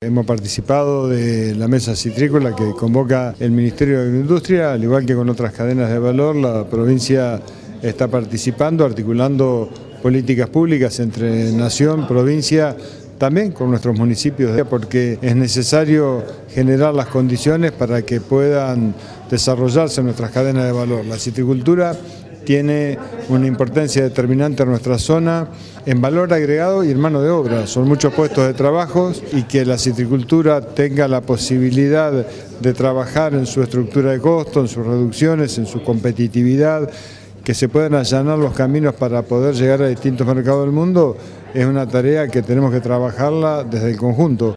Hemos participado de la mesa citrícola que convoca el Ministerio de Agroindustria, al igual que con otras cadenas de valor. La provincia está participando, articulando políticas públicas entre nación, provincia, también con nuestros municipios, porque es necesario generar las condiciones para que puedan desarrollarse nuestras cadenas de valor. La citricultura tiene una importancia determinante en nuestra zona en valor agregado y en mano de obra. Son muchos puestos de trabajo y que la citricultura tenga la posibilidad de trabajar en su estructura de costo, en sus reducciones, en su competitividad, que se puedan allanar los caminos para poder llegar a distintos mercados del mundo, es una tarea que tenemos que trabajarla desde el conjunto.